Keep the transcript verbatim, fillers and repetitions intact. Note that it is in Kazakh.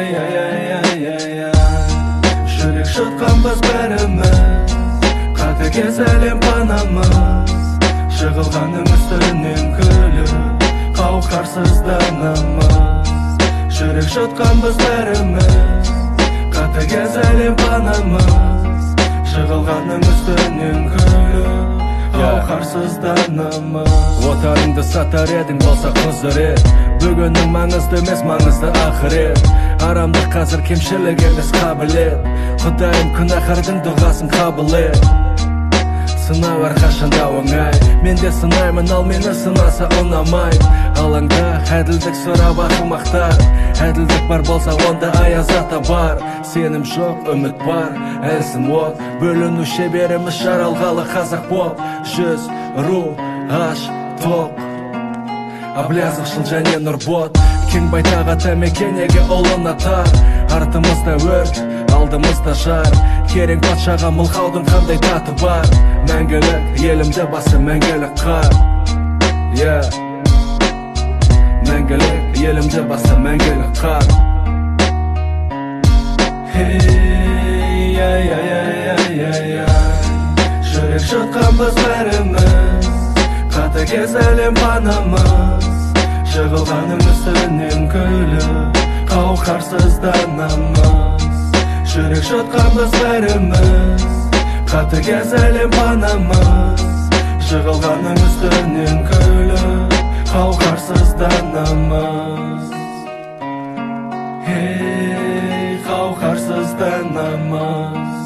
Жүрек жұтқанбыз бәріміз, қатыгез әлем панамыз. Жығылғаным үстінен күліп, қауқарсызданамыз. Жүрек жұтқанбыз бәріміз, қатыгез әлем панамыз. Жығылғаным үстінен күліп, қауқарсызданамыз. Отарыңды сатар едің болса құзырет, бүгіннің маңызды емес, маңызды ақырет. Арамдық қазір кемшілік емес қабілет, Құдайым күнәһардың дұғасын қабыл ет. Сынау әрқашанда оңай, мен де сынаймын, ал мені сынаса ұнамай. Алаңда әділдік сұрап ақымақтар, әділдік бар болса онда аяз ата бар. Сенім жоқ, үміт бар, әлсін от, бөліну шеберіміз жаралғалы қазақ боп. Жүз, ру, аш, топ, аблязықшыл және нұрбот. Кең байтақ ата мекенеге ұлына тар, артымызда өрт, алдымызда жар. Керең патшаға мылқаудың қандай таты бар. Мәңгілік елімді басы мәңгілік қар. Yeah. Мәңгілік елімді басы мәңгілік қар. Hey, ай, ай, ай, ай, ай, ай. Жүрек жұтқанбыз бәріміз, қатыгез әлем панамыз. Жығылғаным үстінен күліп, қауқарсызданамыз. Жүрек жұтқанбыз бәріміз, қатыгез әлем панамыз. Жығылғаным үстінен күліп, қауқарсызданамыз. Ей, қауқарсызданамыз.